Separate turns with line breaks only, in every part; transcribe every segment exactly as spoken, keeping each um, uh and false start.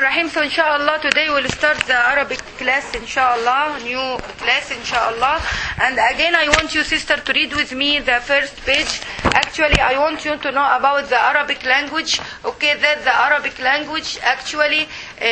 Rahim. So inshallah today we'll start the Arabic class, inshallah, new class, inshallah. And again I want you, sister, to read with me the first page. Actually I want you to know about the Arabic language, okay, that the Arabic language actually uh, uh,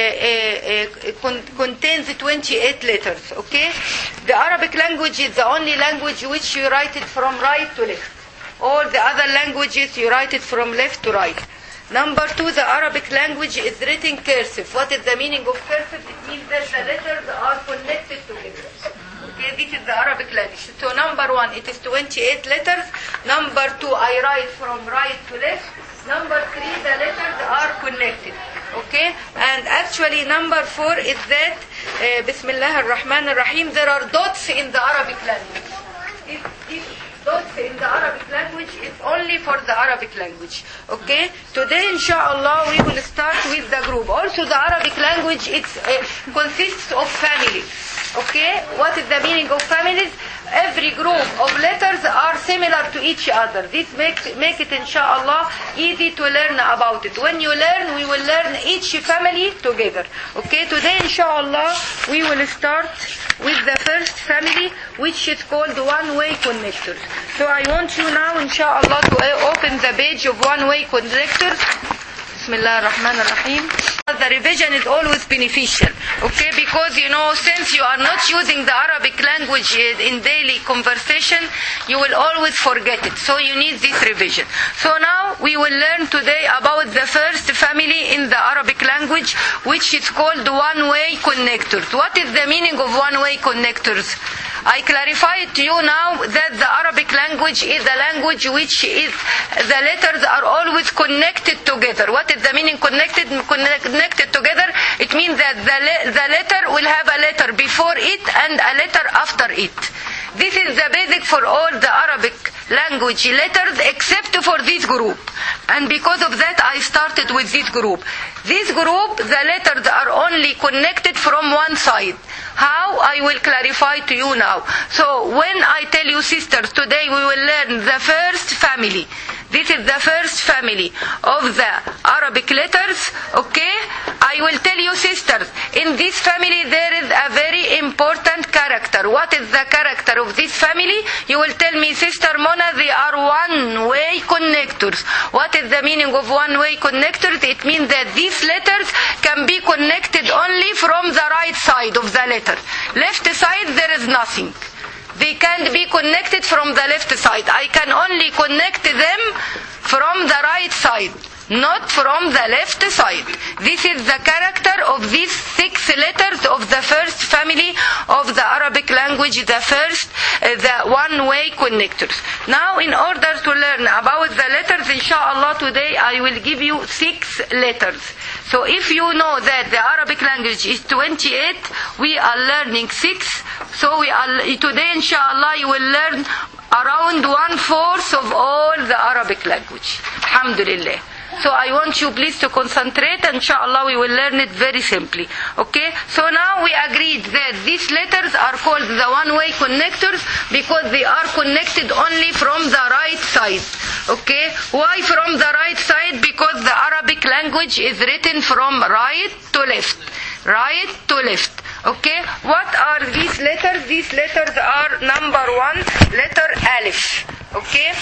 uh, con- contains twenty-eight letters, okay. The Arabic language is the only language which you write it from right to left. All the other languages you write it from left to right. Number two, the Arabic language is written cursive. What is the meaning of cursive? It means that the letters are connected together. Okay, this is the Arabic language. So number one, it is twenty-eight letters. Number two, I write from right to left. Number three, the letters are connected. Okay, and actually number four is that uh, Bismillah ar-Rahman ar-Rahim, there are dots in the Arabic language. If, if dots in the Arabic language is only for the Arabic language. Okay? Today, inshallah, we will start with the group. Also, the Arabic language it's, uh, consists of families. Okay? What is the meaning of families? Every group of letters are similar to each other. This makes make it, inshallah, easy to learn about it. When you learn, we will learn each family together. Okay? Today, inshallah, we will start with the first family, which is called one-way connectors. So I want you now, inshallah, to open the page of one-way connectors. Bismillah ar-Rahman ar-Rahim. The revision is always beneficial, okay, because you know, since you are not using the Arabic language in daily conversation, you will always forget it. So you need this revision. So now we will learn today about the first family in the Arabic language, which is called one-way connectors. What is the meaning of one-way connectors? I clarify to you now that the Arabic language is a language which is, the letters are always connected together. What is the meaning connected? Connected together, it means that the, le- the letter will have a letter before it and a letter after it. This is the basic for all the Arabic language letters except for this group. And because of that, I started with this group. This group, the letters are only connected from one side. How? I will clarify to you now. So when I tell you, sisters, today we will learn the first family. This is the first family of the Arabic letters, okay? I will tell you, sisters, in this family there is a very important character. What is the character of this family? You will tell me, Sister Mona, they are one-way connectors. What is the meaning of one-way connectors? It means that these letters can be connected only from the right side of the letter. Left side, there is nothing. They can't be connected from the left side. I can only connect them from the right side, not from the left side. This is the character of these six letters of the first family of the Arabic language, the first, uh, the one-way connectors. Now, in order to learn about the letters, inshallah, today I will give you six letters. So if you know that the Arabic language is twenty-eight, we are learning six. So we are, today, inshallah, you will learn around one-fourth of all the Arabic language. Alhamdulillah. So I want you please to concentrate, and inshallah we will learn it very simply. Okay? So now we agreed that these letters are called the one-way connectors because they are connected only from the right side. Okay? Why from the right side? Because the Arabic language is written from right to left. Right to left. Okay? What are these letters? These letters are number one, letter Alif. Okay?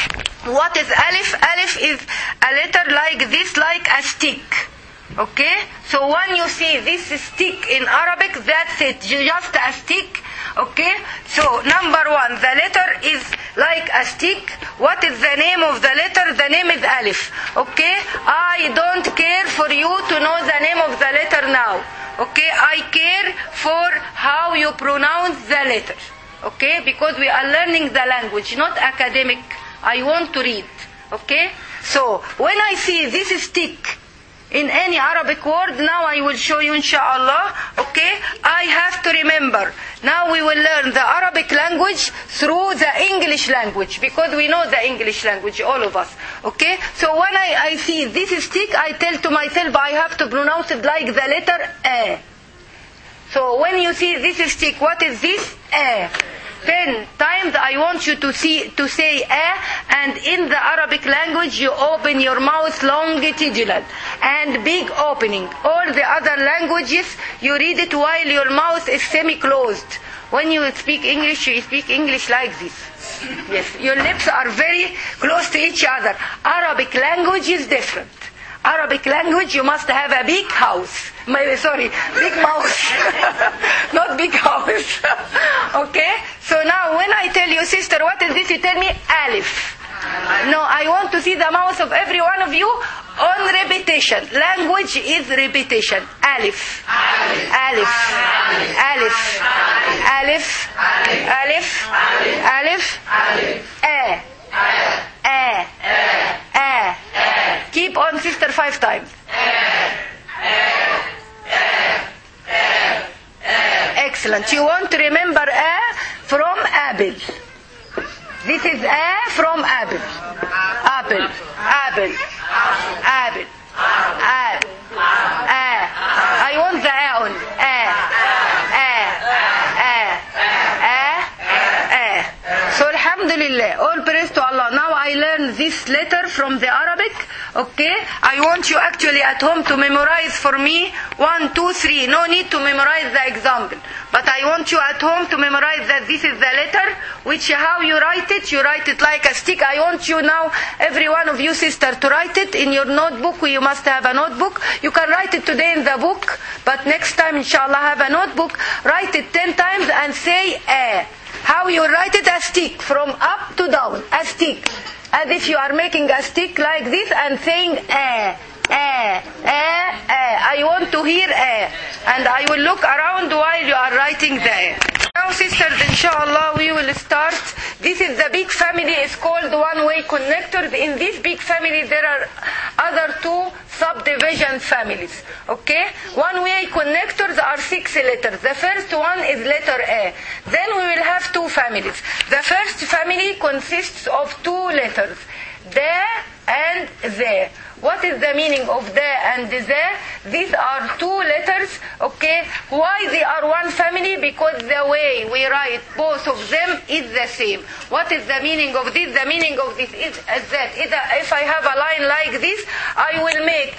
What is Alif? Alif is a letter like this, like a stick. Okay? So when you see this stick in Arabic, that's it. Just a stick. Okay? So number one, the letter is like a stick. What is the name of the letter? The name is Alif. Okay? I don't care for you to know the name of the letter now. Okay? I care for how you pronounce the letter. Okay? Because we are learning the language, not academic. I want to read. Okay? So, when I see this stick in any Arabic word, now I will show you, inshallah. Okay? I have to remember. Now we will learn the Arabic language through the English language, because we know the English language, all of us. Okay? So when I, I see this stick, I tell to myself, I have to pronounce it like the letter A. So when you see this stick, what is this? A. Ten times I want you to see to say a, and in the Arabic language you open your mouth longitudinal and big opening. All the other languages you read it while your mouth is semi-closed. When you speak English, you speak English like this. Yes, your lips are very close to each other. Arabic language is different. Arabic language, you must have a big house. My, sorry, big mouth. Not big house. Okay? So now when I tell you, sister, what is this? You tell me, alif. No, I want to see the mouth of every one of you on repetition. Language is repetition. Alif. Alif. Alif. Alif. Alif. Alif. A. A. A. Keep on, sister, five times. Excellent. You want to remember A from apple. This is A from apple. Apple. Apple. Apple. Apple. A. I want the A on. A. A. A. A. A. So alhamdulillah. All praise to Allah. Now I learn this letter from the Arabic. Okay? I want you actually at home to memorize for me one, two, three. No need to memorize the example. But I want you at home to memorize that this is the letter, which how you write it, you write it like a stick. I want you now, every one of you sister, to write it in your notebook. You must have a notebook. You can write it today in the book, but next time inshallah have a notebook. Write it ten times and say A. How you write it? A stick, from up to down, a stick. As if you are making a stick like this and saying A. A, A, A. I want to hear A. And I will look around while you are writing the A. Now sisters, inshallah, we will start. This is the big family. It's called one-way connectors. In this big family, there are other two subdivision families. Okay? One-way connectors are six letters. The first one is letter A. Then we will have two families. The first family consists of two letters. The and the. What is the meaning of the and the? These are two letters, okay? Why they are one family? Because the way we write both of them is the same. What is the meaning of this? The meaning of this is that if I have a line like this, I will make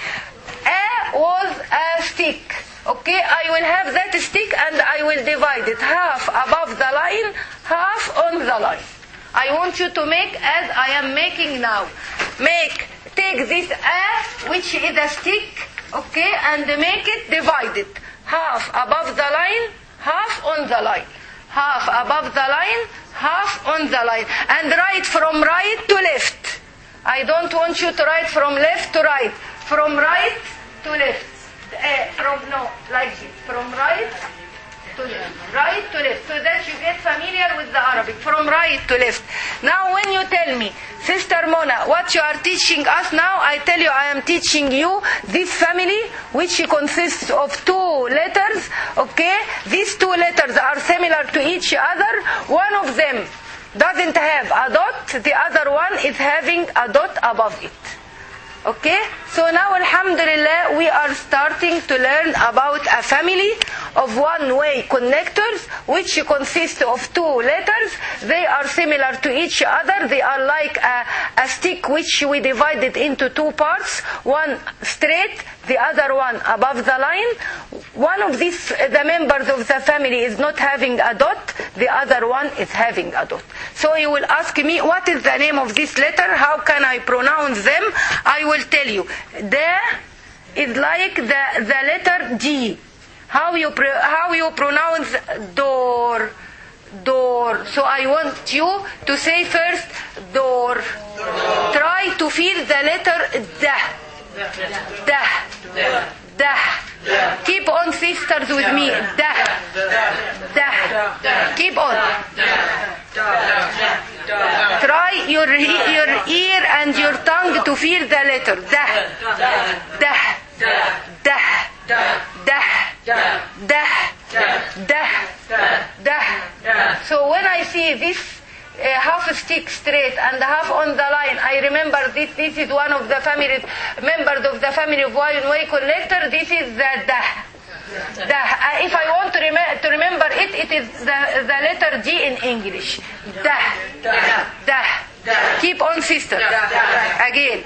A was a stick. Okay, I will have that stick and I will divide it half above the line, half on the line. I want you to make as I am making now. Make, take this A, which is a stick, okay, and make it divided. Half above the line, half on the line. Half above the line, half on the line. And write from right to left. I don't want you to write from left to right. From right to left. Uh, from, no, like this. From right to left. Right to left. So that you get familiar with the Arabic. From right to left. Now when you tell me, Sister Mona, what you are teaching us now, I tell you I am teaching you this family which consists of two letters. Okay? These two letters are similar to each other. One of them doesn't have a dot. The other one is having a dot above it. Okay? So now alhamdulillah we are starting to learn about a family of one-way connectors which consist of two letters. They are similar to each other. They are like a, a stick which we divided into two parts. One straight, the other one above the line. One of these, the members of the family is not having a dot. The other one is having a dot. So you will ask me, what is the name of this letter? How can I pronounce them? I will tell you. The is like the, the letter G. How you pro, how you pronounce door, door. So I want you to say first door. door. Try to feel the letter da, da, da. Keep on, sisters, with me. Da, da. Keep on. Try your your ear and your tongue to feel the letter da, da, da, da, da, da, da. So when I see this uh, half stick straight and half on the line, I remember this. This is one of the family members of the family of one-way connector. This is the da. ده. If I want to, rem- to remember it, it is the, the letter D in English. ده. ده. Keep on, sister. Again.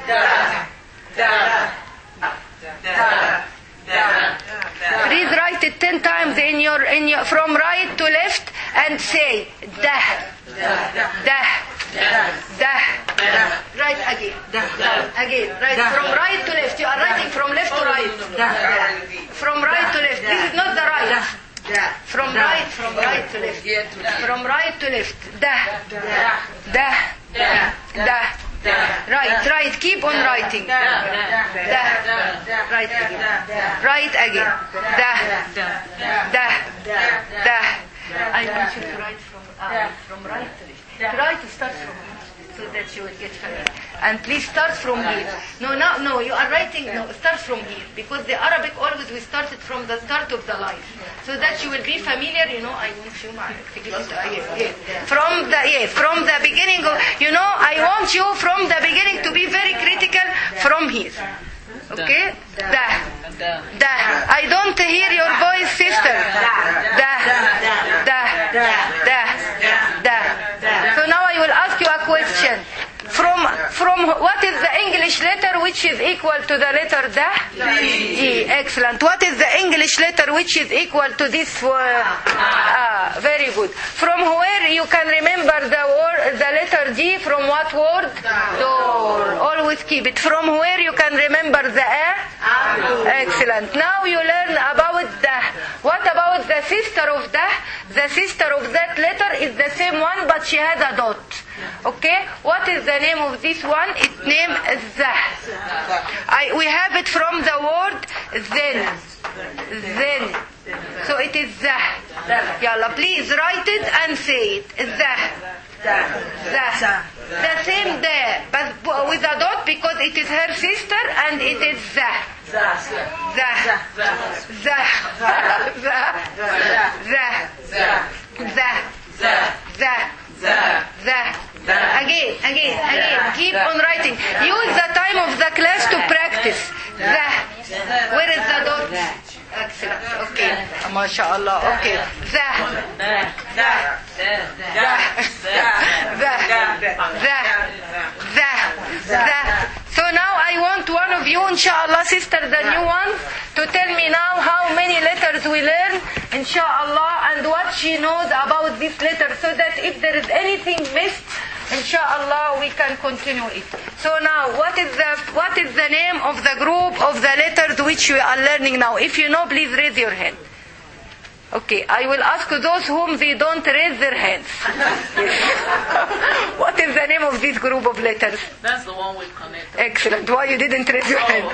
Please write it ten times in your, in your, from right to left and say ده. ده. ده. Right again. Again. Right from right to left. You are writing from left to right. From right to left. This is not the right. From right, from right to left. From right to left. ده. ده. ده. Right, right. Keep on writing. Da. Right again. Right again. Da. Da. Da. I want you to write from uh, from right to left. Try to start from here so that you will get familiar. And please start from here. No, no, no. You are writing. No, start from here because the Arabic always we started from the start of the line, so that you will be familiar. You know, I want you to give it. Yes, yes. From the yes, from the beginning. Of, you know, I want you from the beginning to be very critical from here. Okay? Da. Da. I don't hear your voice, sister. Da. Da. Da. Da. So now I will ask you a question. From from what is the English letter which is equal to the letter da? E. Excellent. What is the English letter which is equal to this word? Ah, very good. From where you can remember the word, the letter D? From what word? Door. Always keep it. From where you can remember the A? Excellent. Now you learn about the. What about the sister of the? The sister of that letter is the same one, but she has a dot. Okay? What is the name of this one? Its name is Zah. I, we have it from the word Zen. Zen. So it is Zah. Yalla, please write it and say it. Zah. Zah. The same there, but with a dot because it is her sister and it is Zah. Zah. Zah. Zah. Zah. Zah. Zah. Zah. Again, again, again. Keep on writing. Use the time of the class to practice. Zah. Where is the dot? Excellent. Okay. MashaAllah. Okay. Zah. Zah. Zah. Zah. Zah. Zah. Zah. So now I want one of you, inshallah, sister, the new one, to tell me now how many letters we learn, inshallah, and what she knows about this letter, so that if there is anything missed, inshallah, we can continue it. So now, what is the what is the name of the group of the letters which we are learning now? If you know, please raise your hand. Okay, I will ask those whom they don't raise their hands. What is the name of this group of letters?
That's the one with connector.
Excellent. Why you didn't raise your hand?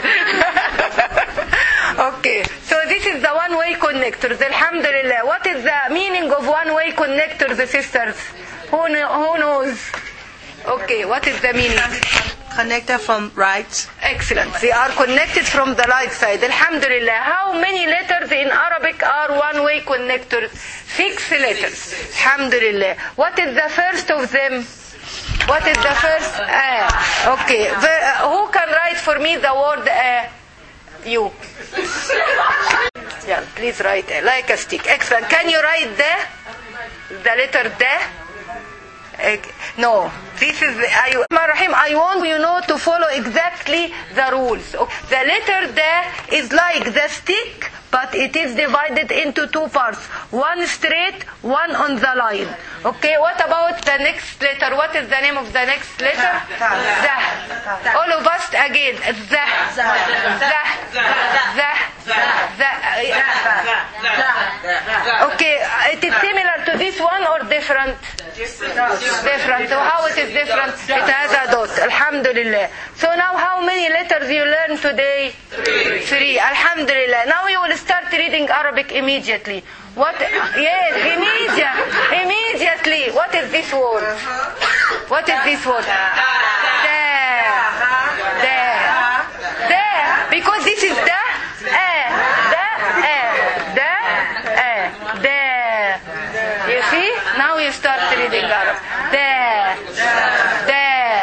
Okay, so this is the one-way connectors. Alhamdulillah. What is the meaning of one-way connectors, sisters? Who, who knows? Okay, what is the meaning?
Connector from right.
Excellent. They are connected from the right side. Alhamdulillah. How many letters in Arabic are one-way connectors? Six letters. Alhamdulillah. What is the first of them? What is the first? A. Okay. The, uh, who can write for me the word A? You. Yeah, please write A. Like a stick. Excellent. Can you write the? The letter D? No, this is I, I want you know to follow exactly the rules. The letter D is like the stick, but it is divided into two parts. One straight, one on the line. Okay, what about the next letter? What is the name of the next letter? Zah. All of us again. Zah. Zah. Zah. Zah. Okay, it is similar to this one or different? Different. So how it is different? It has a dot. Alhamdulillah. So now how many letters you learn today? Three. Three. Alhamdulillah. Now you will start reading Arabic immediately. What? Yes, immediate, immediately. What is this word? What is this word? There. There. There. Because this is the A. The A. The A. There. You see? Now you start reading Arabic. There. There.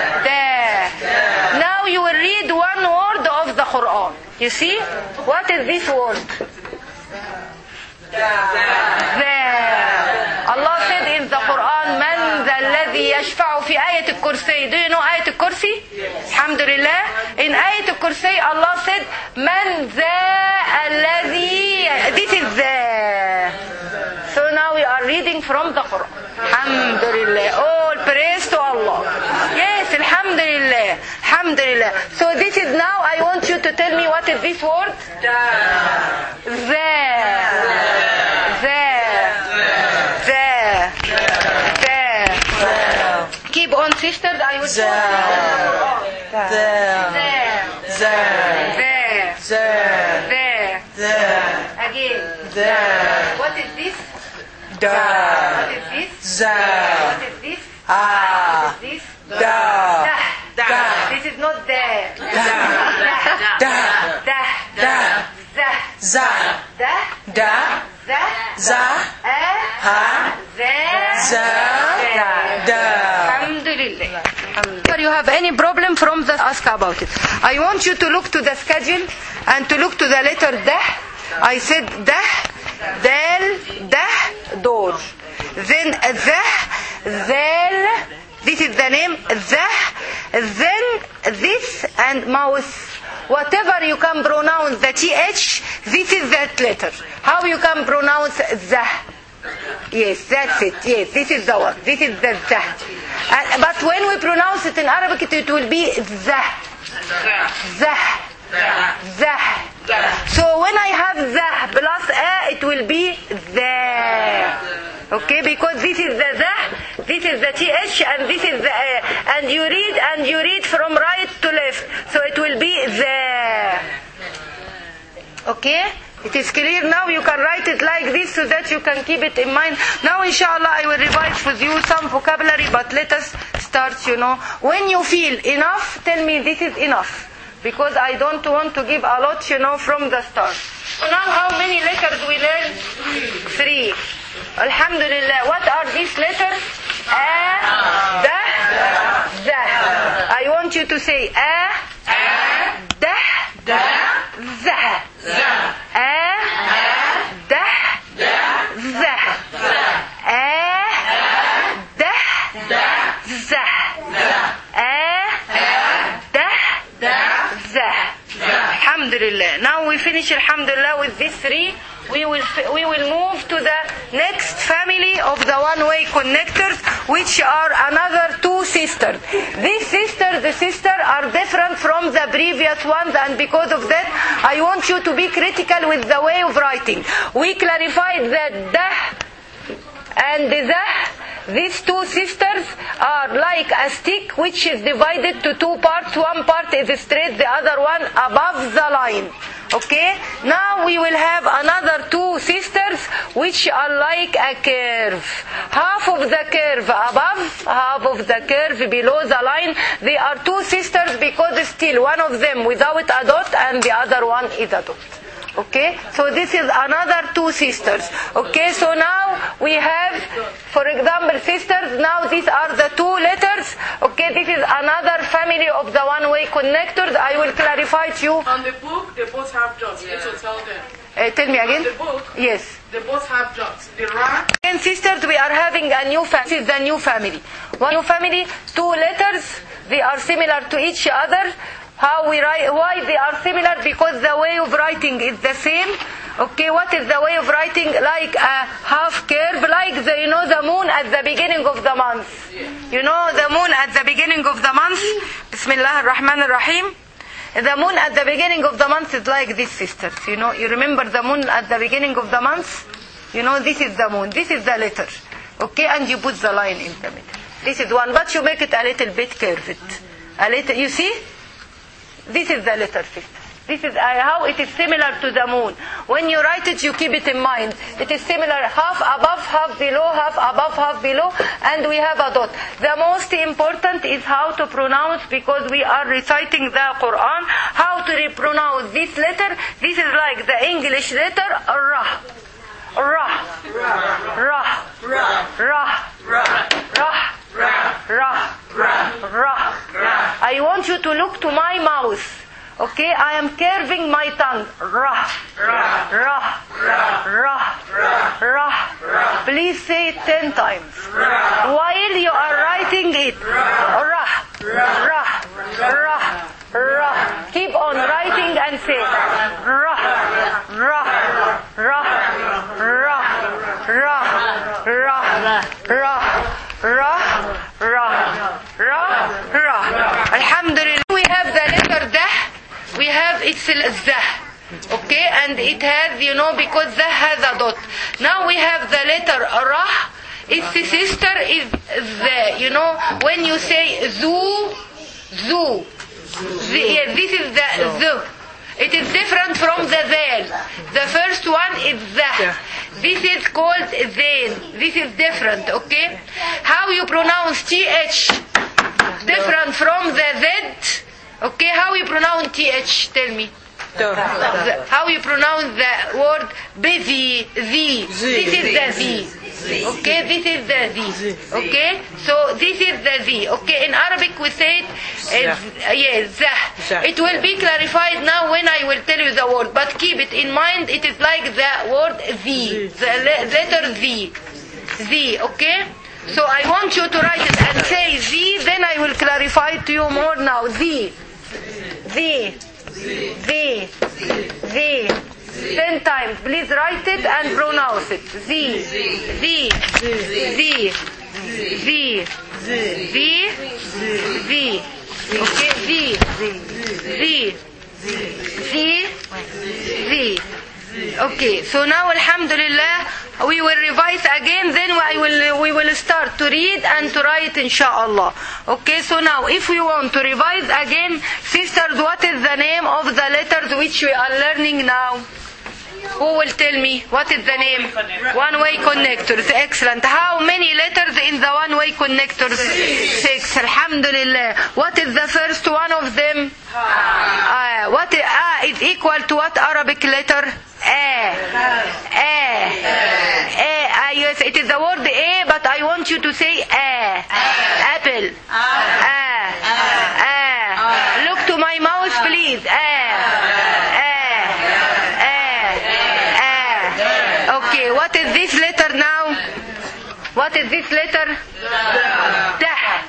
There. Now you will read one word of the Quran. You see? What is this word? Allah said in the Quran, من ذا الذي يشفع في آية الكرسي. Do you know آية الكرسي? Alhamdulillah. In آية الكرسي, Allah said, من ذا الذي. This is the. So now we are reading from the Quran. Alhamdulillah. All praise to Allah. Yes, Alhamdulillah. Alhamdulillah. So this is now, I want you to tell me what is this word? There. There. There. There. Keep on, sisters. I will show you.
There.
There.
There.
There.
There.
There.
There.
Again.
There.
What is this?
There.
What is this?
There.
What is this?
Ah.
What is this?
There.
Dah. This is not there.
Dah.
Dah.
Dah.
Dah.
Dah.
Dah.
Za.
Dah.
Da.
Dah.
Za.
Ah.
Ha.
There.
Za. Da.
Alhamdulillah. If you have any problem from the ask about it. I want you to look to the schedule and to look to the letter dah. I said dah, dal, dah, door. Then dah, zal. This is the name dah. Then this and mouse. Whatever you can pronounce the th, this is that letter. How you can pronounce zah? Yes, that's it. Yes, this is the one. This is the zah. And, but when we pronounce it in Arabic, it, it will be zah. Zah. Zah. So when I have zah plus a, it will be there. Okay, because this is the zah, this is the th, and this is the a. And you read and you read from right to left. So it will be there. Okay? It is clear now. You can write it like this so that you can keep it in mind. Now inshallah I will revise with you some vocabulary, but let us start, you know. When you feel enough, tell me this is enough. Because I don't want to give a lot, you know, from the start. So now how many letters we learn? Three. Alhamdulillah. What are these letters? A, da, za. I want you to say A, da, za. A, da, za. A, da, za. A, da, za. Alhamdulillah. Now we finish Alhamdulillah with these three. We will we will move to the next family of the one-way connectors, which are another two sisters. These sisters, the sisters are different from the previous ones, and because of that, I want you to be critical with the way of writing. We clarified that dah and the zah. These two sisters are like a stick which is divided to two parts. One part is straight, the other one above the line. Okay? Now we will have another two sisters which are like a curve. Half of the curve above, half of the curve below the line. They are two sisters because still one of them without a dot and the other one is a dot. Okay, so this is another two sisters. Okay, so now we have, for example, sisters. Now these are the two letters. Okay, this is another family of the one-way connectors. I will clarify to you.
On the book, they both have dots. You need to tell them.
Uh, tell me again.
On the book,
yes.
They both have dots. The ra.
And sisters, we are having a new family. This is the new family. One new family, two letters. They are similar to each other. How we write? Why they are similar? Because the way of writing is the same. Okay, what is the way of writing? Like a half curve, like the, you know, the moon at the beginning of the month. You know, the moon at the beginning of the month. Bismillah ar-Rahman ar-Rahim. The moon at the beginning of the month is like this, sisters. You know, you remember the moon at the beginning of the month? You know, this is the moon. This is the letter. Okay, and you put the line in the middle. This is one, but you make it a little bit curved. A little, you see? This is the letter, sister. This is uh, how it is similar to the moon. When you write it, you keep it in mind. It is similar, half above, half below, half above, half below, and we have a dot. The most important is how to pronounce, because we are reciting the Quran, how to pronounce this letter. This is like the English letter, Ra. Ra. Ra. Ra. Ra. Ra. Ra, ra, ra, ra. I want you to look to my mouth. Okay, I am curving my tongue. Rah, rah, rah, rah, rah. Please say it ten times. While you are writing it. Rah, rah, rah, rah. Keep on writing and say rah, rah, rah, rah, rah, rah, rah, rah, rah, rah. Alhamdulillah. We have the letter dah. We have it's zah. Okay, and it has, you know, because zah has a dot. Now we have the letter rah. Its sister is the, you know, when you say zu, zu. The, yeah, this is the z. It is different from the zal. The first one is zah. This is called zain. This is different, okay? How you pronounce th? Different from the z. Okay, how you pronounce th? Tell me. The, how you pronounce the word busy, the. This is the the. Okay, this is the the. Okay, so this is the the. Okay, in Arabic we say it as, yes, zah. It will be clarified now when I will tell you the word. But keep it in mind, it is like the word the. The letter the. The, okay? So I want you to write it and say the, then I will clarify it to you more now. The. The. The. The. Ten times. Please write it and pronounce it. The. The. The. The. The. The. Okay. The. The. The. The. Okay. So now, alhamdulillah, we will revise again. Then I will we will start to read and to write, inshallah. Okay. So now, if we want to revise again, sisters, what is the name of the letters which we are learning now? Who will tell me what is the name? One-way connectors. Excellent. How many letters in the one-way connectors? Six. Alhamdulillah. What is the first one of them? Ah. Uh, what is, ah, is equal to what Arabic letter? A. A. A. A. Yes, it is the word A, but I want you to say A. Apple. A. A. Look to my mouth, please. A. Okay, what is this letter now? What is this letter? Dah.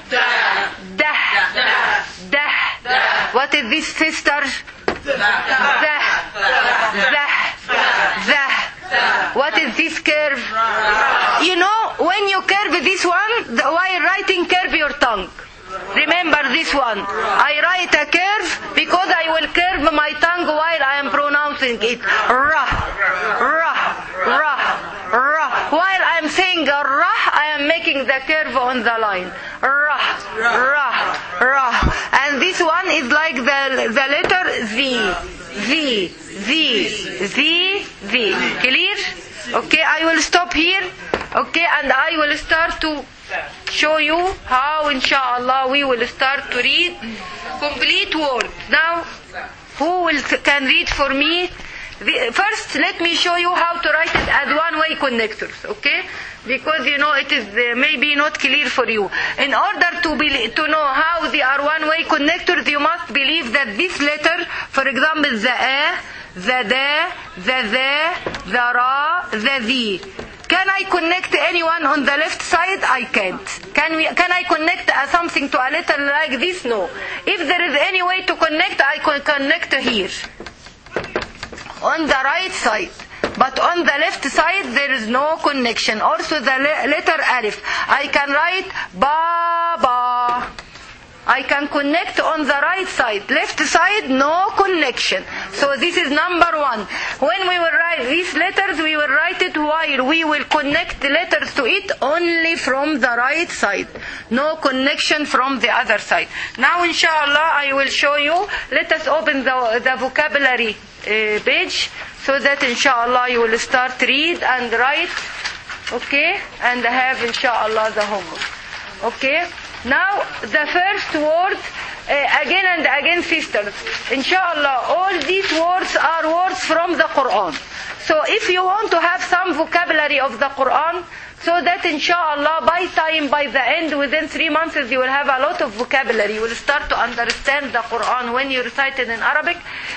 Dah. Dah. What is this, sister? Zah. Zah. Zah. What is this curve? You know, when you curve this one, while writing, curve your tongue. Remember this one. I write a curve because I will curve my tongue while I am pronouncing it. Rah, rah, rah, rah. While I am saying rah, I am making the curve on the line. Rah, rah, rah. And this one is like the, the letter Z. Z, Z, Z, Z. Clear? Okay, I will stop here. Okay, and I will start to show you how, inshallah, we will start to read complete words. Now, who will can read for me? The, first, let me show you how to write it as one-way connectors, okay? Because, you know, it is uh, maybe not clear for you. In order to be, to know how they are one-way connectors, you must believe that this letter, for example, the A, the Da, the The, the Ra, the Zi. Can I connect anyone on the left side? I can't. Can we? Can I connect uh, something to a letter like this? No. If there is any way to connect, I can connect here. On the right side. But on the left side, there is no connection. Also the le- letter Alif. I can write Baba. I can connect on the right side. Left side, no connection. So this is number one. When we will write these letters, we will write it while we will connect the letters to it only from the right side. No connection from the other side. Now, inshallah, I will show you. Let us open the, the vocabulary uh, page so that, inshallah, you will start read and write. Okay? And have, inshallah, the homework. Okay? Now, the first word, uh, again and again, sisters. Inshallah, all these words are words from the Quran. So if you want to have some vocabulary of the Quran, so that inshallah by time, by the end, within three months you will have a lot of vocabulary. You will start to understand the Quran when you recite it in Arabic.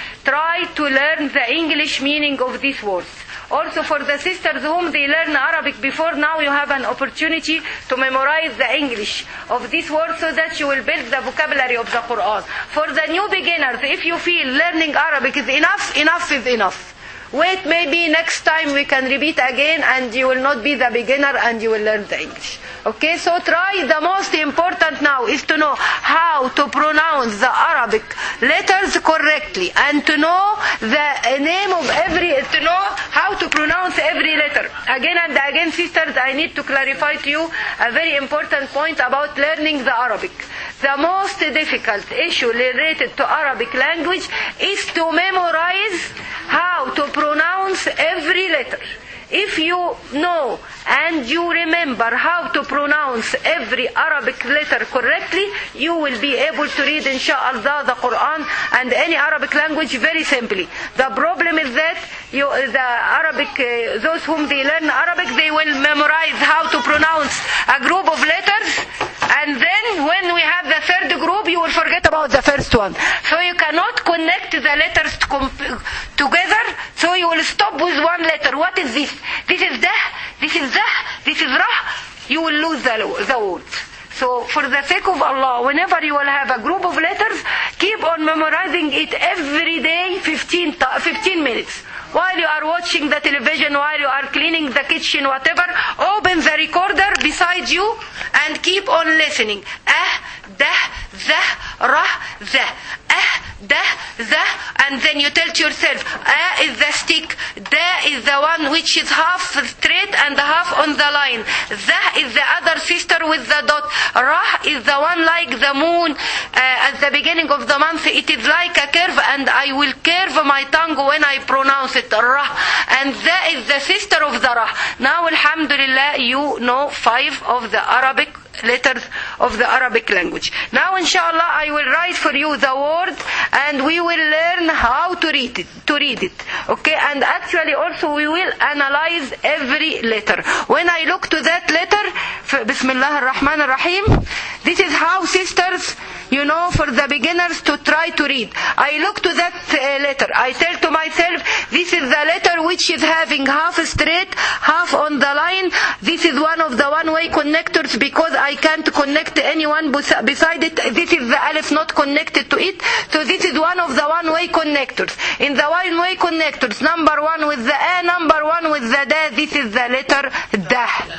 Try to learn the English meaning of these words. Also for the sisters whom they learn Arabic before, now you have an opportunity to memorize the English of these words so that you will build the vocabulary of the Quran. For the new beginners, if you feel learning Arabic is enough, enough is enough. Wait, maybe next time we can repeat again and you will not be the beginner and you will learn the English. Okay, so try. The most important now is to know how to pronounce the Arabic letters correctly and to know the name of every, to know how to pronounce every letter. Again and again, sisters, I need to clarify to you a very important point about learning the Arabic. The most difficult issue related to Arabic language is to memorize how to pronounce every letter. If you know and you remember how to pronounce every Arabic letter correctly, you will be able to read inshallah the Quran and any Arabic language very simply. The problem is that you, the Arabic, uh, those whom they learn Arabic, they will memorize how to pronounce a group of letters, and then when we have the third group, you will forget about the first one. So you cannot connect the letters to comp- together, so you will stop with one letter. What is this? This is dah, this is dah, this is rah. You will lose the, the words. So for the sake of Allah, whenever you will have a group of letters, keep on memorizing it every day, fifteen, fifteen minutes. While you are watching the television, while you are cleaning the kitchen, whatever, open the recorder beside you and keep on listening. Ah, dah, zah, rah, zah. Ah, dah, zah. And then you tell to yourself, ah is the stick, da is the one which is half straight and half on the line. Zah is the other sister with the dot. Rah is the one like the moon uh, at the beginning of the month. It is like a curve, and I will curve my tongue when I pronounce it. Rah. And that is the sister of the Rah. Now, alhamdulillah, you know five of the Arabic letters of the Arabic language. Now, inshallah, I will write for you the word, and we will learn how to read it. To read it, okay? And actually, also, we will analyze every letter. When I look to that letter, Bismillah ar-Rahman ar-Rahim, this is how, sisters, you know, for the beginners to try to read. I look to that uh, letter. I tell to myself, this is the letter which is having half straight, half on the line. This is one of the one-way connectors because I can't connect anyone beside it. This is the alif not connected to it. So this is one of the one-way connectors. In the one-way connectors, number one with the A, number one with the Da, this is the letter Dah.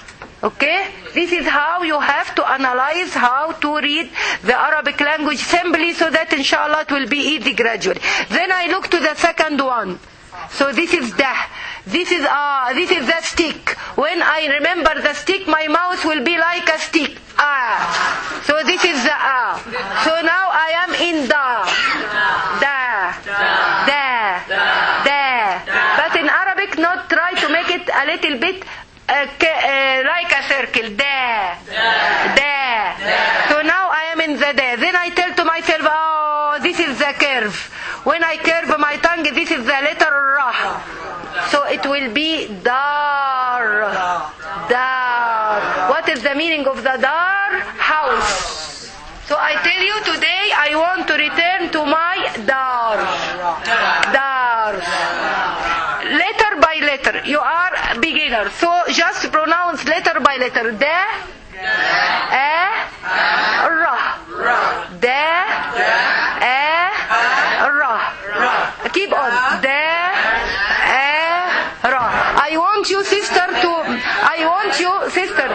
Okay? This is how you have to analyze how to read the Arabic language simply, so that inshallah it will be easy gradually. Then I look to the second one. So this is dah. This is ah. Uh, this is the stick. When I remember the stick, my mouth will be like a stick. Ah. So this is the ah. So now I am in da. Da. Da. Da. But in Arabic, not try to make it a little bit Uh, uh, like a circle. Da. Da. So now I am in the da. Then I tell to myself, oh, this is the curve. When I curve my tongue, this is the letter Rah. So it will be Dar. Dar. What is the meaning of the Dar? House. So I tell you today, I want to return to my Dar. Dar. Letter by letter. You are a beginner. So just pronounce letter by letter. Da. A. Ra. Da. A. Ra. Keep on. Da. A. Ra. I want you, sister, to, I want you, sister,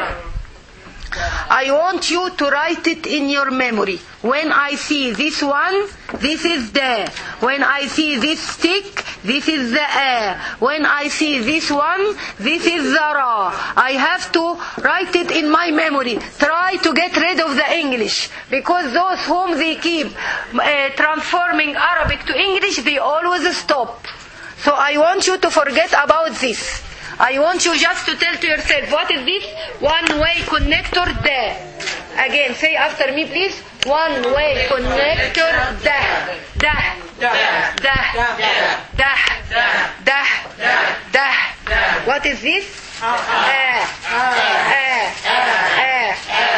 I want you to write it in your memory. When I see this one, this is the. When I see this stick, this is the A. When I see this one, this is the Ra. I have to write it in my memory. Try to get rid of the English. Because those whom they keep uh, transforming Arabic to English, they always stop. So I want you to forget about this. I want you just to tell to yourself, what is this? One-way connector, da. Again, say after me, please. One-way connector, da. Da. Da. Da. Da. Da. Da. What is this? Ah. Ah. Ah. Ah.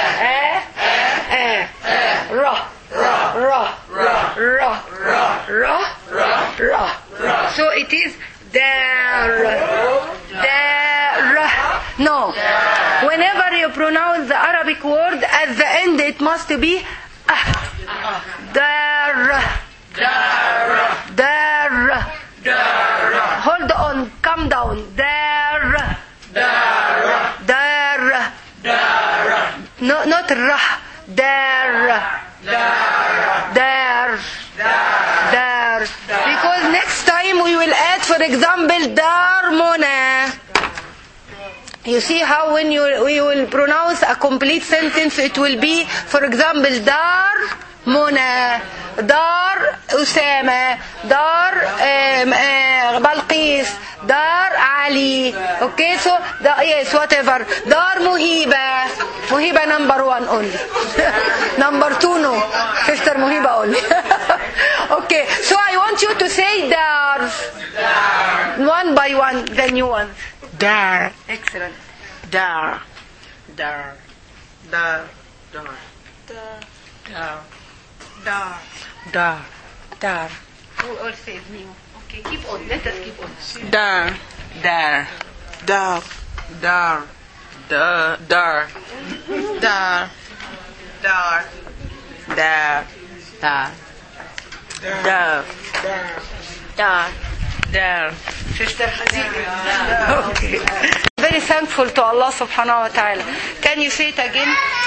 Ah. Ra. Ra. Ra. Ra. Ra. Ra. So it is dar. Dar. No. Whenever you pronounce the Arabic word, at the end it must be ah. Dar. Dar. Dar. Hold on, calm down. Dar. Dar. Dar. Dar. No, not rah. Dar. Dar. Dar. Dar. Because next time we will add, for example, darmona. You see how when you we will pronounce a complete sentence, it will be, for example, dar mona, dar Usama, dar um, uh, Balqis, dar Ali. Okay, so the, yes, whatever. Dar Muhiba, Muhiba number one only. Number two no, Sister Muhiba only. Okay, so I want you to say dar, one by one, the new one.
Dar.
Excellent.
Dar. Dar. Dar. Dar. Dar.
Dar.
Dar. Dar.
Who all says new? Okay, keep on. Let us keep on.
Dar. Dar. Dar. Dar. Dar. Dar. Dar. Dar. Dar. Dar. Dar. Dar. Dar.
Sister Khadija. Okay. Very thankful to Allah subhanahu wa ta'ala. Can you say it again?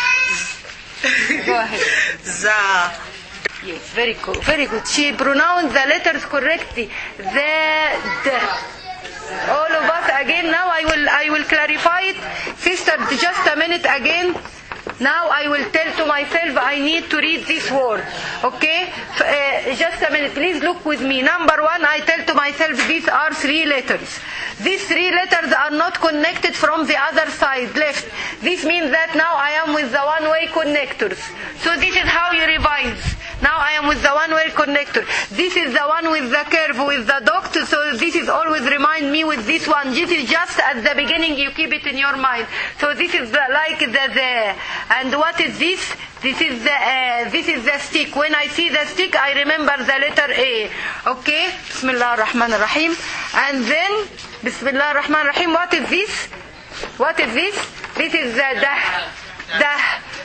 Go ahead.
Za.
Yes, very good. Very good. She pronounced the letters correctly. The, the. All of us again. Now I will I will clarify it. Sister, just a minute again. Now I will tell to myself I need to read this word. Okay? Uh, just a minute. Please look with me. Number one, I tell to myself these are three letters. These three letters are not connected from the other side, left. This means that now I am with the one-way connectors. So this is how you revise. Now I am with the one-way connector. This is the one with the curve, with the dot. So this is always remind me with this one. This is just at the beginning. You keep it in your mind. So this is the, like the the. And what is this? This is the uh, this is the stick. When I see the stick, I remember the letter A. Okay. Bismillah ar-Rahman ar-Rahim. And then Bismillah ar-Rahman ar-Rahim. What is this? What is this? This is the dah. Dah.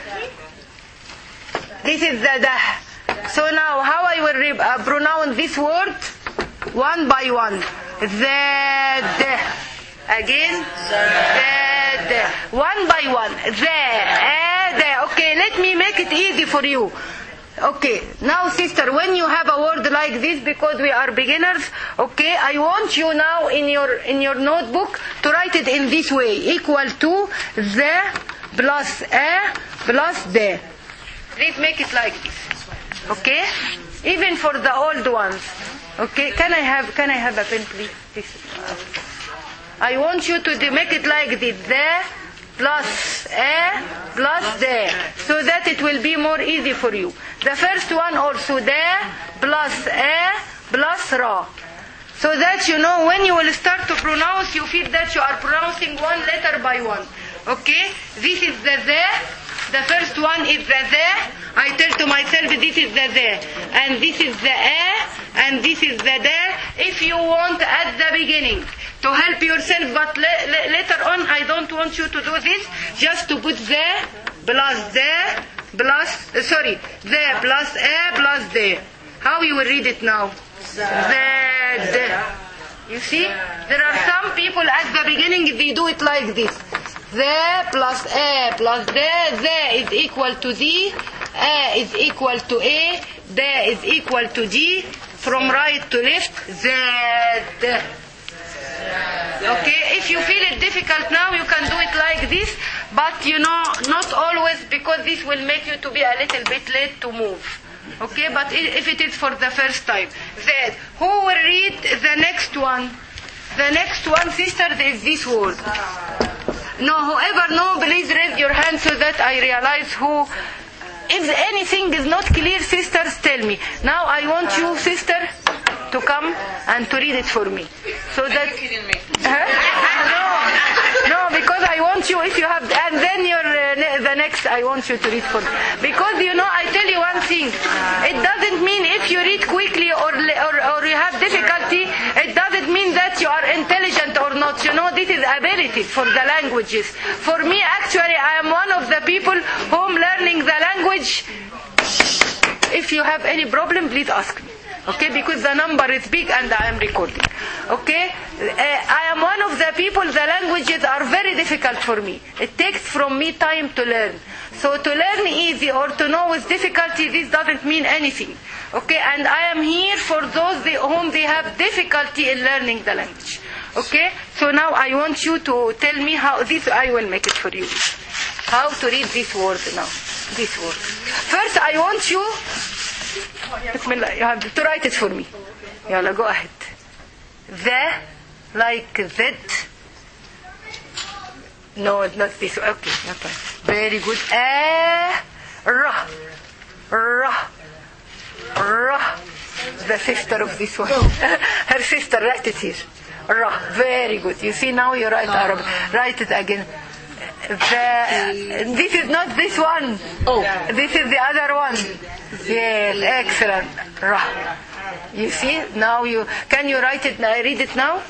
This is the dah. So now, how I will re- uh, pronounce this word? One by one. The. Again. The. One by one. The. The. Okay, let me make it easy for you. Okay, now sister, when you have a word like this, because we are beginners, okay, I want you now in your in your notebook to write it in this way, equal to the plus a plus the. Please make it like this. Okay? Even for the old ones. Okay? Can I have can I have a pen, please? This. I want you to make it like this. The plus a plus the. So that it will be more easy for you. The first one also the plus a plus ra. So that you know when you will start to pronounce, you feel that you are pronouncing one letter by one. Okay? This is the the. The first one is the the. I tell to myself this is the the. And this is the a. And this is the the. If you want at the beginning to help yourself, but le- le- later on I don't want you to do this. Just to put the plus the plus, uh, sorry, the plus a plus the. How you will read it now? The, the. You see? There are some people at the beginning they do it like this. The plus a plus the, the is equal to the, a is equal to a, the is equal to g, from right to left, the, the. Okay, if you feel it difficult now, you can do it like this, but you know, not always, because this will make you to be a little bit late to move. Okay, but if it is for the first time. Then, who will read the next one? The next one, sister, is this word. No, whoever know, please raise your hand so that I realize who. If anything is not clear, sisters, tell me. Now I want you, sister, to come and to read it for me. So that... Huh? No. you, if you have, and then your uh, ne- the next I want you to read for me. Because you know, I tell you one thing. It doesn't mean if you read quickly or or, or you have difficulty, it doesn't mean that you are intelligent or not. You know, this is ability for the languages. For me, actually, I am one of the people who am learning the language. If you have any problem, please ask me. Okay, because the number is big and I am recording. Okay, uh, I am one of the people, the languages are very difficult for me. It takes from me time to learn. So to learn easy or to know with difficulty, this doesn't mean anything. Okay, and I am here for those they, whom they have difficulty in learning the language. Okay, so now I want you to tell me how this, I will make it for you. How to read this word now. This word. First I want you, Bismillah, you have to write it for me. Yalla, go ahead. The, like that. No, it's not this. Okay, okay. Very good. A, ra, ra, ra. The sister of this one. Her sister, write it here. Ra. Very good. You see now you write Arabic. Write it again. The, this is not this one. Oh, this is the other one. Yes, excellent. Ra. You see now you can you write it? Read it now.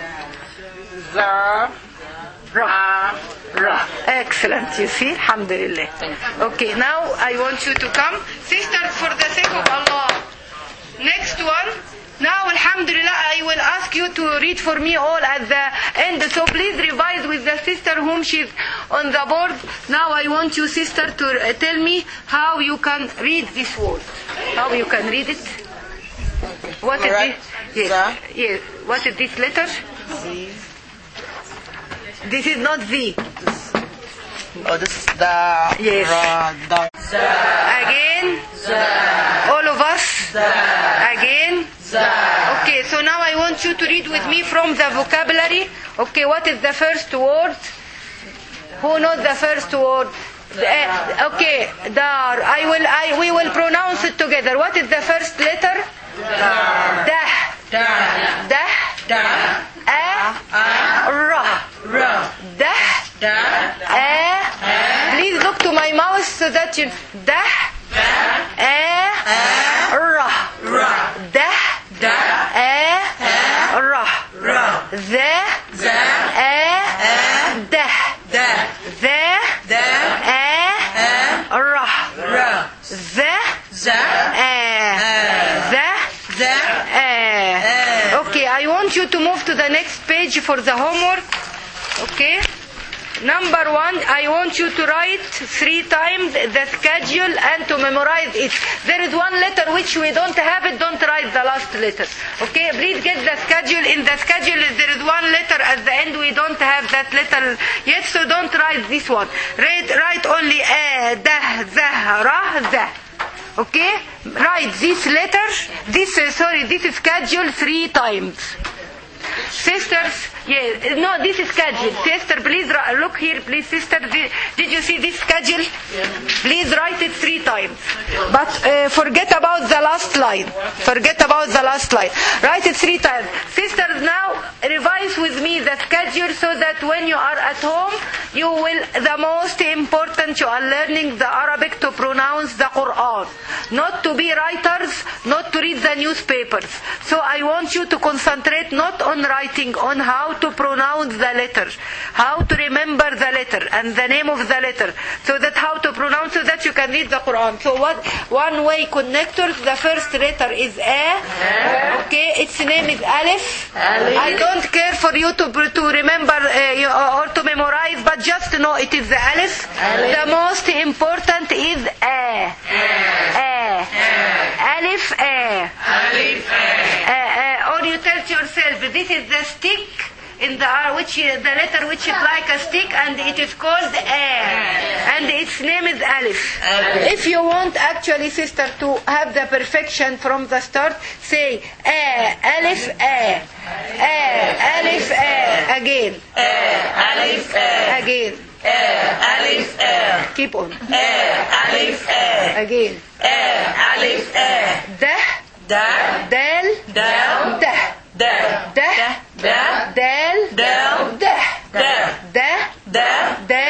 The.
Ra. Ra. Excellent. You see, alhamdulillah. Okay, now I want you to come, sisters, for the sake of Allah. Next one. Now, alhamdulillah, I will ask you to read for me all at the end. So please revise with the sister whom she's on the board. Now I want you, sister, to tell me how you can read this word. How you can read it. What is
Right.
this? Yes. Yes. What is this letter?
Z.
This is not Z.
Oh, this is the.
Yes.
Ra, the.
Again. All of us. Again. Okay, so now I want you to read with me from the vocabulary. Okay, what is the first word? Who knows the first word? Uh, okay, dar. I will. I we will pronounce it together. What is the first letter? Dah. Dah. Dah. A. Ra.
Ra.
Dah. A. Please look to my mouth so that you. Dah. A. Ra.
Ra.
Dah. A. Ra.
Ra.
The. A. Dah.
Da.
The.
Da.
A. Ra.
Ra.
The.
Za.
A. The.
Da.
A. Okay, I want you to move to the next page for the homework. Okay. Number one, I want you to write three times the schedule and to memorize it. There is one letter which we don't have it, don't write the last letter. Okay, please get the schedule. In the schedule there is one letter at the end, we don't have that letter yet, so don't write this one. Write, write only A, Da, Za, Ra, Za. Okay, write this letter, this, uh, sorry, this is schedule three times. Sisters, yeah, no, this is schedule. Sister, please look here, please, sister. Did, did you see this schedule? Please write it three times. But uh, forget about the last line. Forget about the last line. Write it three times. Sisters, now revise with me the schedule so that when you are at home, you will, the most important, you are learning the Arabic to pronounce the Quran. Not to be writers, not to read the newspapers. So I want you to concentrate not on writing, on how to pronounce the letter, how to remember the letter and the name of the letter, so that how to pronounce so that you can read the Quran. So what one way connectors, the first letter is A. Okay, its name is Alif. I don't care for you to to remember uh, or to memorize, but just know it is the Alif. The most important is A. A. Alif A.
Alif A.
Or you tell yourself, this is the stick in the R, which is the letter which is like a stick, and it is called A, and its name is Alif. If you want actually, sister, to have the perfection from the start, say A, Alif A, A, Alif A, again,
A. Alif A.
again,
A. Alif A.
keep on,
A. Alif A.
again,
A. Alif A.
Dah,
Da.
Dal,
Dal.
Dah,
Da.
Dah,
Da.
Dal,
Dal.
Dah,
Da.
Dah,
Da.
Dal,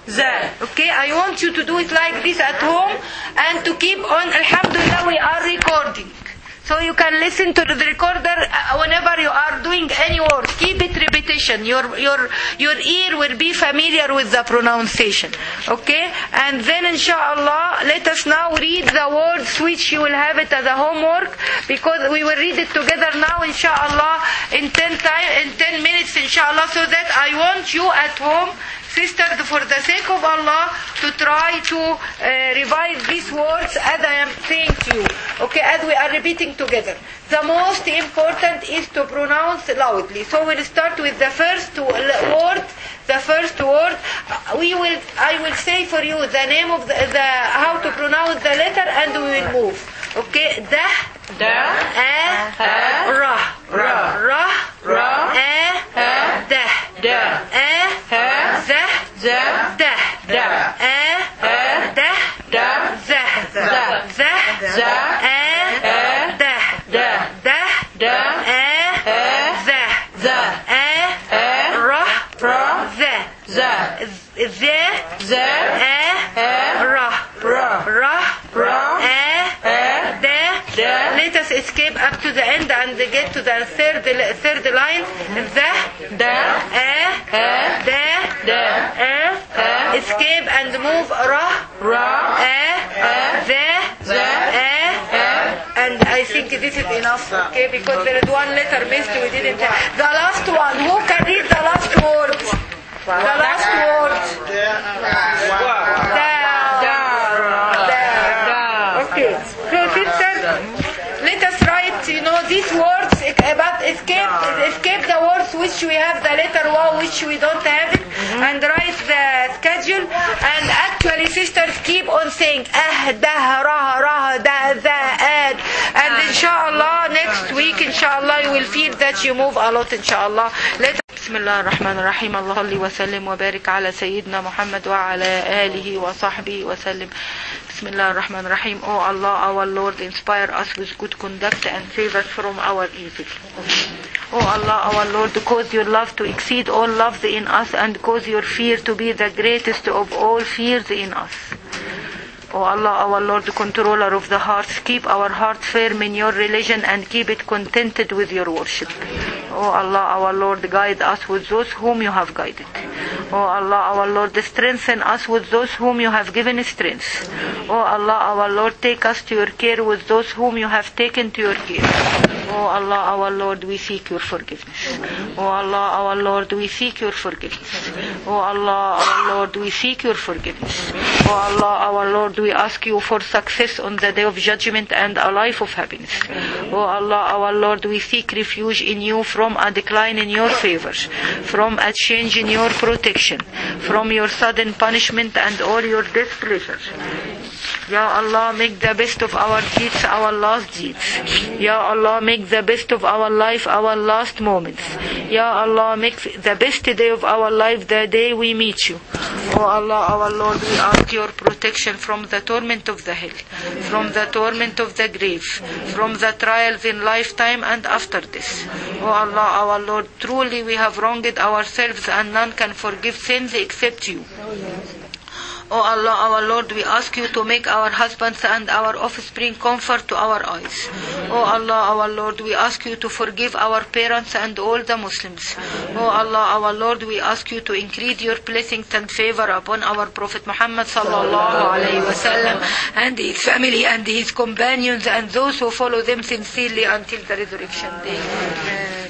the.
Okay, I want you to do it like this at home and to keep on. Alhamdulillah, we are recording. So you can listen to the recorder uh, whenever you are doing any word. Keep it repetition. Your your your ear will be familiar with the pronunciation. Okay? And then inshallah, let us now read the words which you will have it as a homework, because we will read it together now inshallah in ten time in ten minutes inshallah, so that I want you at home, sisters, for the sake of Allah, to try to uh, revise these words as I am saying to you. Okay, as we are repeating together. The most important is to pronounce loudly. So we'll start with the first word. The first word. We will. I will say for you the name of the, the how to pronounce the letter, and we will move. Okay. Da.
Da.
A.
A.
Ra.
Ra.
Ra.
Ra.
A.
A.
Da.
Da.
A.
A.
Z.
Z.
Da.
Da.
A.
A.
Da.
Da.
Z.
Z.
Z.
Z.
A.
A.
Da.
Da.
Da.
Da.
A.
A.
Z.
Z.
A.
A.
Ra.
Ra.
Z.
Z.
Z.
Z.
A.
A.
Ra.
Ra.
Ra.
Ra.
A.
A.
Da.
Da.
Let us escape up to the end and get to the third third line. The.
Da.
A.
A.
Da.
Da.
A.
A.
Escape and move. Ra.
Ra.
A.
A.
The.
The.
A.
A.
And I think this is enough, okay? Because there is one letter missed we didn't have. The last one. Who can read the last word? The last word. Da. Okay. So sisters, let us write, you know, these words about escape, escape the words which we have the letter waw, which we don't have it, and write the schedule. And actually, sisters, keep on saying ah, dah, rah, rah, da, za, ad. And inshallah, next week, inshallah, you will feel that you move a lot, inshallah. Let بسم الله الرحمن الرحيم اللهم صل وسلم وبارك على سيدنا محمد وعلى آله وصحبه وسلم. بسم الله الرحمن الرحيم. Oh Allah, our Lord, inspire us with good conduct and save us from our evil. Oh Allah, our Lord, cause your love to exceed all loves in us, and cause your fear to be the greatest of all fears in us. O Allah, our Lord, controller of the hearts, keep our hearts firm in your religion and keep it contented with your worship. O Allah, our Lord, guide us with those whom you have guided. O Allah, our Lord, strengthen us with those whom you have given strength. O Allah, our Lord, take us to your care with those whom you have taken to your care. O Allah, our Lord, we seek your forgiveness. O Allah, our Lord, we seek your forgiveness. O Allah, our Lord, we seek your forgiveness. O Allah, our Lord, we ask you for success on the day of judgment and a life of happiness. O Allah, our Lord, we seek refuge in you from a decline in your favor, from a change in your protection, from your sudden punishment and all your displeasure. Ya Allah, make the best of our deeds our last deeds. Ya Allah, make the best of our life our last moments. Ya Allah, make the best day of our life the day we meet you. O Allah, our Lord, we ask your protection from the torment of the hell, from the torment of the grave, from the trials in lifetime and after this. O Allah, our Lord, truly we have wronged ourselves and none can forgive sins except you. O Allah, our Lord, we ask you to make our husbands and our offspring comfort to our eyes. O Allah, our Lord, we ask you to forgive our parents and all the Muslims. O Allah, our Lord, we ask you to increase your blessings and favor upon our Prophet Muhammad sallallahu alayhi wasallam and his family and his companions and those who follow them sincerely until the resurrection day. Amen.